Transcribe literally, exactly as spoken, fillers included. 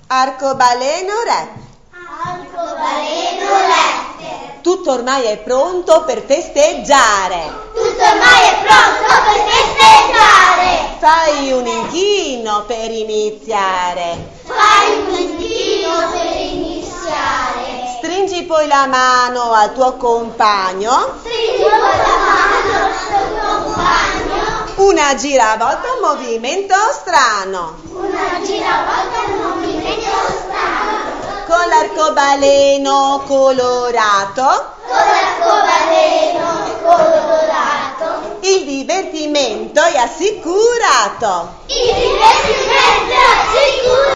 Arcobaleno rap. Arcobaleno rap. Tutto ormai è pronto per festeggiare. Tutto ormai è pronto per festeggiare. Fai un inchino per iniziare. Fai un inchino per iniziare. Stringi poi la mano al tuo compagno. Stringi poi la mano al tuo compagno. Una giravolta, un movimento strano. Una giravolta, un movimento strano. Con l'arcobaleno colorato. Con l'arcobaleno colorato. Il divertimento è assicurato. Il divertimento è assicurato.